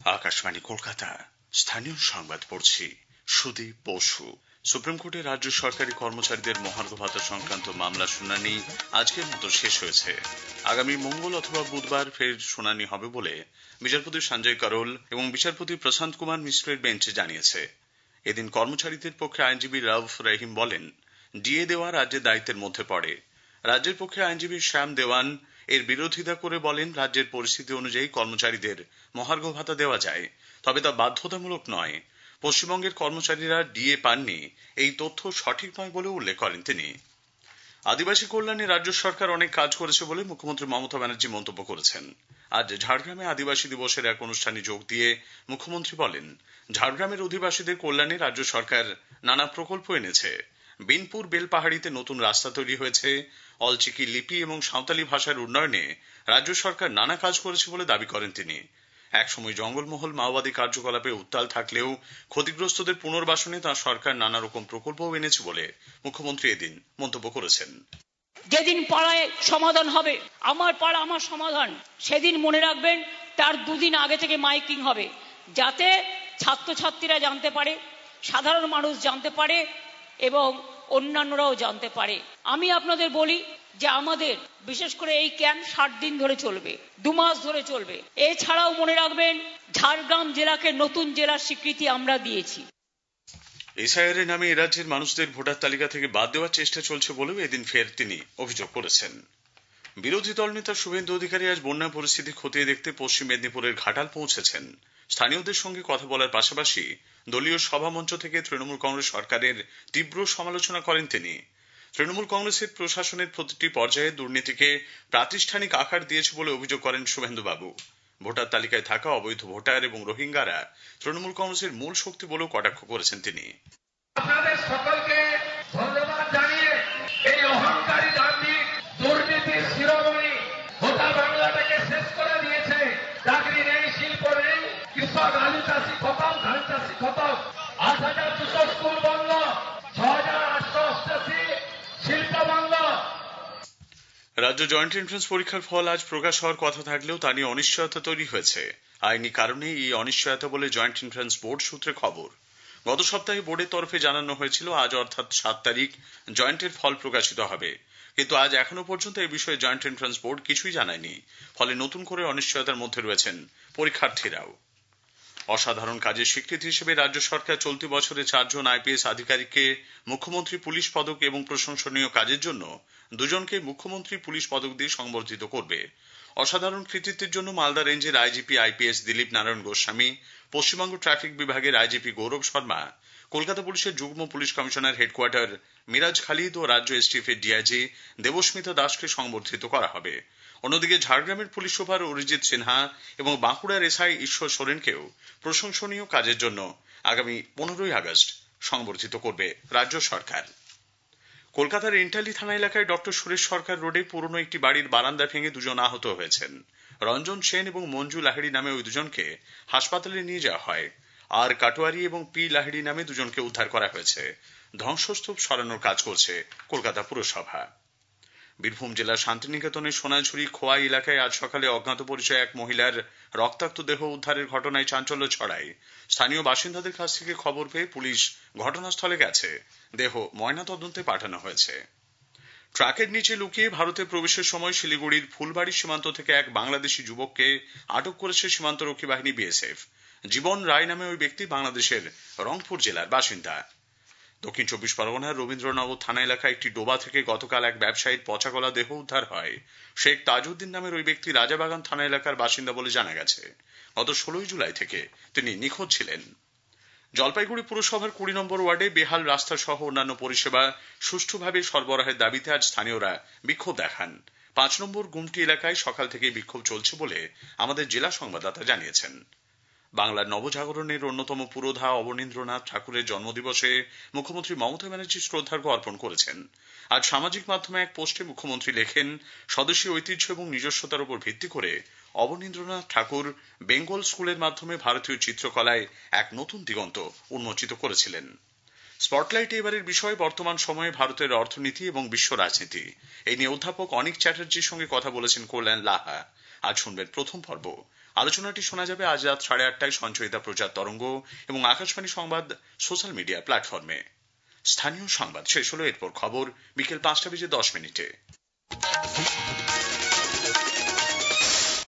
আকাশবাণী কলকাতা স্থানীয় সংবাদ পড়ছি সুদীপ বসু। সুপ্রিম কোর্টে রাজ্য সরকারি কর্মচারীদের মহার্ঘ ভাতা সংক্রান্ত মামলা শুনানি আজকের মতো শেষ হয়েছে। আগামী মঙ্গল অথবা বুধবার ফের শুনানি হবে বলে বিচারপতি সঞ্জয় করোল এবং বিচারপতি প্রশান্ত কুমার মিশ্রের বেঞ্চ জানিয়েছে। এদিন কর্মচারীদের পক্ষে আইনজীবী রউফ রহিম বলেন, ডিএ দেওয়া রাজ্যের দায়িত্বের মধ্যে পড়ে। রাজ্যের পক্ষে আইনজীবী শ্যাম দেওয়ান এর বিরোধিতা করে বলেন, রাজ্যের পরিস্থিতি অনুযায়ী কর্মচারীদের মহার্ঘ ভাতা দেওয়া যায়, তবে তা বাধ্যতামূলক নয়। পশ্চিমবঙ্গের কর্মচারীরা ডিএ পাননি, এই তথ্য সঠিক নয় বলে উল্লেখ করেন তিনি। আদিবাসী কল্যাণে রাজ্য সরকার অনেক কাজ করেছে বলে মুখ্যমন্ত্রী মমতা ব্যানার্জি মন্তব্য করেছেন। আজ ঝাড়গ্রামে আদিবাসী দিবসের এক অনুষ্ঠানে যোগ দিয়ে মুখ্যমন্ত্রী বলেন, ঝাড়গ্রামের অধিবাসীদের কল্যাণে রাজ্য সরকার নানা প্রকল্প এনেছে। বিনপুর বেলপাহাড়িতে নতুন রাস্তা তৈরি হয়েছে। অলচিকি লিপি এবং সাঁওতালি ভাষার উন্নয়নে রাজ্য সরকার নানা কাজ করেছে বলে দাবি করেন তিনি। একসময় জঙ্গলমহল মাওবাদী কার্যকলাপে উত্তাল থাকলেও ক্ষতিগ্রস্তদের পুনর্বাসনে তাঁর সরকার নানা রকম প্রকল্পও এনেছে বলে মুখ্যমন্ত্রী এদিন মন্তব্য করেছেন। যেদিন পাড়ায় সমাধান হবে, আমার পাড়া আমার সমাধান, সেদিন মনে রাখবেন তার দুদিন আগে থেকে মাইকিং হবে, যাতে ছাত্রছাত্রীরা জানতে পারে, সাধারণ মানুষ জানতে পারে এবং অন্যান্যরাও জানতে পারে। আমি আপনাদের বলি যে আমাদের বিশেষ করে এই ক্যাম্প 60 দিন ধরে চলবে, 2 মাস ধরে চলবে। এছাড়াও মনে রাখবেন ঝাড়গ্রাম জেলাকে নতুন জেলার স্বীকৃতি আমরা দিয়েছি। এসআইআর এর নামে রাজ্যের মানুষদের ভোটার তালিকা থেকে বাদ দেওয়ার চেষ্টা চলছে বলেও এদিন ফের তিনি অভিযোগ করেছেন। বিরোধী দল নেতা শুভেন্দু অধিকারী আজ বন্যা পরিস্থিতি খতিয়ে দেখতে পশ্চিম মেদিনীপুরের ঘাটাল পৌঁছেছেন। স্থানীয়দের সঙ্গে কথা বলার পাশাপাশি দলীয় সভামঞ্চ থেকে তৃণমূল কংগ্রেস সরকারের তীব্র সমালোচনা করেন তিনি। তৃণমূল কংগ্রেসের প্রশাসনের প্রতিটি পর্যায়ে দুর্নীতিকে প্রাতিষ্ঠানিক আকার দিয়েছে বলে অভিযোগ করেন শুভেন্দু বাবু। ভোটার তালিকায় থাকা অবৈধ ভোটার এবং রোহিঙ্গারা তৃণমূল কংগ্রেসের মূল শক্তি বলেও কটাক্ষ করেছেন তিনি। আপনাদের সকলকে ধন্যবাদ জানিয়ে এই অহংকারী দাম্ভিক দুর্নীতির শিরোমণি গোটা বাংলাটাকে শেষ করে দিয়েছে। চাকরি নেই, শিল্প নেই, কৃষক আলু চাষি খতম, ধান চাষি খতম, 8,200 স্কুল বন্ধ, 6,888 শিল্প বন্ধ। রাজ্য জয়েন্ট এন্ট্রান্স পরীক্ষার ফল আজ প্রকাশ হওয়ার কথা থাকলেও তা নিয়ে অনিশ্চয়তা তৈরি হয়েছে। আইনি কারণে এই অনিশ্চয়তা বলে জয়েন্ট এন্ট্রান্স বোর্ড সূত্রে খবর। গত সপ্তাহে বোর্ডের তরফে জানানো হয়েছিল আজ অর্থাৎ 7 তারিখ জয়েন্টের ফল প্রকাশিত হবে, কিন্তু আজ এখনো পর্যন্ত এই বিষয়ে জয়েন্ট এন্ট্রান্স বোর্ড কিছুই জানায়নি। ফলে নতুন করে অনিশ্চয়তার মধ্যে রয়েছেন পরীক্ষার্থীরাও। অসাধারণ কাজের স্বীকৃতি হিসেবে রাজ্য সরকার চলতি বছরে 4 জন আইপিএস আধিকারিককে মুখ্যমন্ত্রী পুলিশ পদক এবং প্রশংসনীয় কাজের জন্য 2 জনকে মুখ্যমন্ত্রী পুলিশ পদক দিয়ে সংবর্ধিত করবে। অসাধারণ কৃতিত্বের জন্য মালদা রেঞ্জের IGP IPS Dilip Narayan Goswami, Paschimbanga traffic বিভাগের আইজিপি গৌরব শর্মা, কলকাতা পুলিশের যুগ্ম police commissioner headquarter Miraj Khalid ও রাজ্য এসটিএফ এর ডিআইজি দেবস্মিতা দাসকে সংবর্ধিত করা হবে। অন্যদিকে ঝাড়গ্রামের পুলিশ সুপার অরিজিৎ সিনহা এবং বাঁকুড়ার এসআই ঈশ্বর সোরেনকেও প্রশংসনীয় কাজের জন্য আগামী 15ই আগস্ট সংবর্ধিত করবে রাজ্য সরকার। কলকাতার এন্টালি থানা এলাকায় ডক্টর সুরেশ সরকার রোডে পুরনো একটি বাড়ির বারান্দা ভেঙে 2 জন আহত হয়েছেন। রঞ্জন সেন এবং মঞ্জু লাহিড়ী নামে ওই 2 জনকে হাসপাতালে নিয়ে যাওয়া হয়। আর কাটোয়ারি এবং পি লাহিড়ী নামে 2 জনকে উদ্ধার করা হয়েছে। ধ্বংসস্তূপ সরানোর কাজ করছে কলকাতা পুরসভা। বীরভূম জেলার শান্তিনিকেতনের সোনাঝুরি খোয়াই এলাকায় আজ সকালে অজ্ঞাত পরিচয় এক মহিলার রক্তাক্ত দেহ উদ্ধারের ঘটনায় চাঞ্চল্য ছড়ায়। স্থানীয় বাসিন্দাদের কাছ থেকে খবর পেয়ে পুলিশ ঘটনাস্থলে গেছে। দেহ ময়নাতদন্তে পাঠানো হয়েছে। ট্রাকের নিচে লুকিয়ে ভারতে প্রবেশের সময় শিলিগুড়ির ফুলবাড়ি সীমান্ত থেকে এক বাংলাদেশি যুবককে আটক করেছে সীমান্তরক্ষী বাহিনী বিএসএফ। জীবন রায় নামে ওই ব্যক্তি বাংলাদেশের রংপুর জেলার বাসিন্দা। দক্ষিণ 24 পরগনার রবীন্দ্রনগর থানা এলাকায় একটি ডোবা থেকে গতকাল এক ব্যবসায়ীর পচা গলা দেহ উদ্ধার হয়। শেখ তাজউদ্দিন নামের ওই ব্যক্তি রাজাবাগান থানা এলাকার বাসিন্দা বলে জানা গেছে। গত 16 জুলাই থেকে তিনি নিখোঁজ ছিলেন। জলপাইগুড়ি পুরসভার 20 নম্বর ওয়ার্ডে বেহাল রাস্তা সহ অন্যান্য পরিষেবা সুষ্ঠুভাবে সরবরাহের দাবিতে আজ স্থানীয়রা বিক্ষোভ দেখান। 5 নম্বর গুমটি এলাকায় সকাল থেকেই বিক্ষোভ চলছে বলে আমাদের জেলা সংবাদদাতা জানিয়েছেন। বাংলার নবজাগরণের অন্যতম পুরোধা অবনীন্দ্রনাথ ঠাকুরের জন্মদিবসে মুখ্যমন্ত্রী মমতা ব্যানার্জি শ্রদ্ধার্ঘ্য অর্পণ করেছেন। আজ সামাজিক মাধ্যমে এক পোস্টে মুখ্যমন্ত্রী লেখেন, স্বদেশী ঐতিহ্য এবং নিজস্বতার উপর ভিত্তি করে অবনীন্দ্রনাথ ঠাকুর বেঙ্গল স্কুলের মাধ্যমে ভারতীয় চিত্রকলায় এক নতুন দিগন্ত উন্মোচিত করেছিলেন। স্পটলাইট এবারের বিষয় বর্তমান সময়ে ভারতের অর্থনীতি এবং বিশ্ব রাজনীতি। এই নিয়ে অধ্যাপক অনিক চ্যাটার্জির সঙ্গে কথা বলেছেন কল্যাণ লাহা। আজ শুনবেন প্রথম পর্ব। আলোচনাটি শোনা যাবে আজ রাত 8:30টায় সঞ্চয়িতা প্রচার তরঙ্গ এবং আকাশবাণী সংবাদ সোশ্যাল মিডিয়া প্ল্যাটফর্মে। স্থানীয় সংবাদ শেষ হলো, এরপর খবর বিকেল 5:10